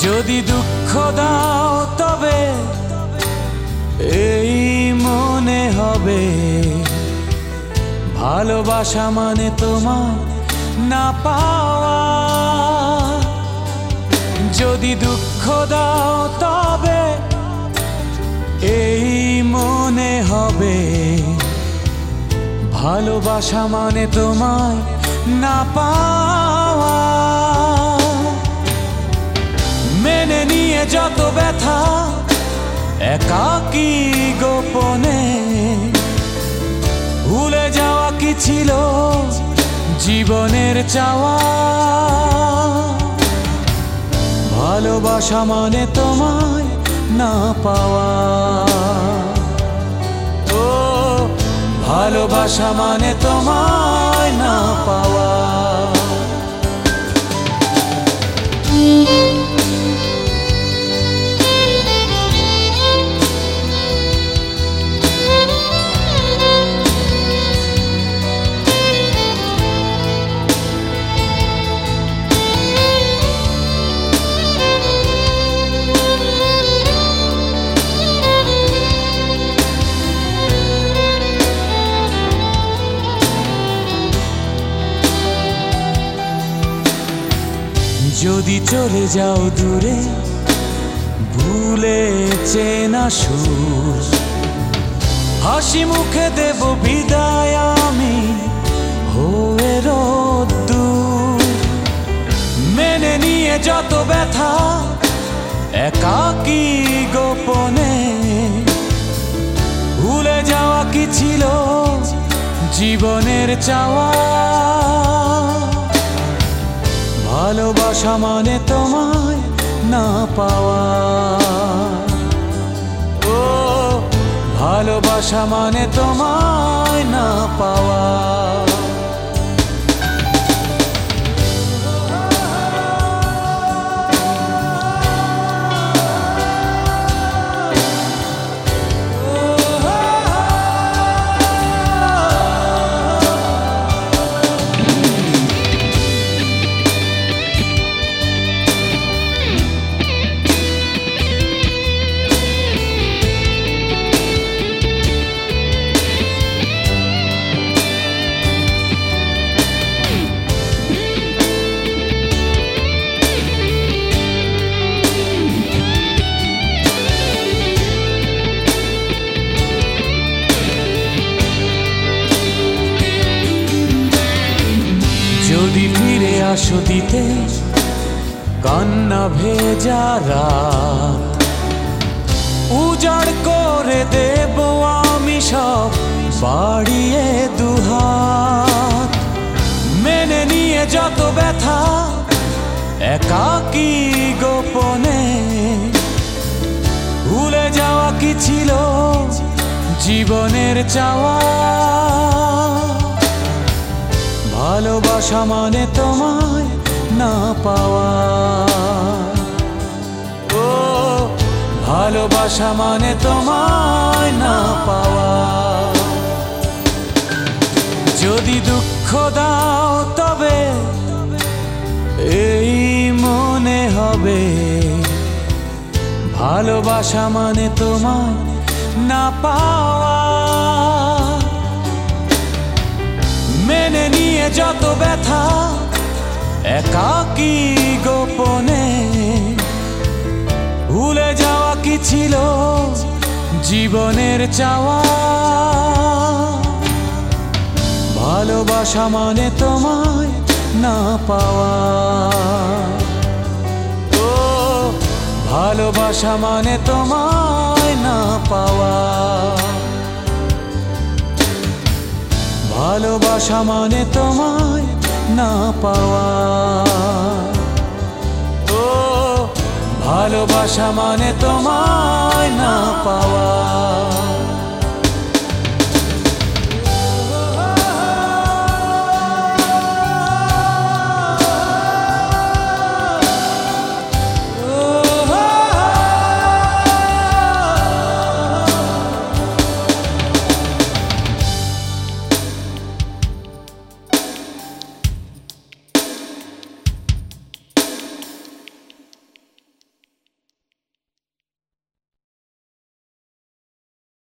যদি দুঃখ দাও তবে এই মনে হবে ভালোবাসা মানে তোমার না পাওয়া। যদি দুঃখ দাও তবে এই মনে হবে ভালোবাসা মানে তোমায় না পাওয়া। মেনে নিয়ে যত ব্যথা একাকী গোপনে, ভুলে যাওয়া কি ছিল জীবনের চাওয়া। ভালোবাসা মানে তোমায় না পাওয়া। ও ভালোবাসা মানে তোমায় না পাওয়া। যদি চলে যাও দূরে ভুলে চেনা সুর, হাসি মুখে দেব বিদায় আমি হয়ে রোদ্দুর। মেনে নিয়ে যত ব্যথা একাকী গোপনে, ভুলে যাওয়া কি ছিল জীবনের চাওয়া। ভালোবাসা মানে তোমায় না পাওয়া। ও ভালোবাসা মানে তোমায় না পাওয়া। যদি ফিরে আসো দিতে কান্না ভেজা রাত, উজাড় করে দেব আমি সব বাড়িয়ে দুহাত। মেনে নিয়ে যত ব্যথা একাকী গোপনে, ভুলে যাওয়া কি ছিল জীবনের চাওয়া। ভালোবাসা মানে তোমায় না পাওয়া। ও ভালোবাসা মানে তোমায় না পাওয়া। যদি দুঃখ দাও তবে এই মনে হবে ভালোবাসা মানে তোমায় না পাওয়া। মেনে নিয়ে যত ব্যথা একাকী গোপনে, ভুলে যাওয়া কি ছিল জীবনের চাওয়া। ভালোবাসা মানে তোমায় না পাওয়া। ও ভালোবাসা মানে তোমায় না পাওয়া। ভালোবাসা মানে তোমায় না পাওয়া। ও ভালোবাসা মানে তোমায় না পাওয়া।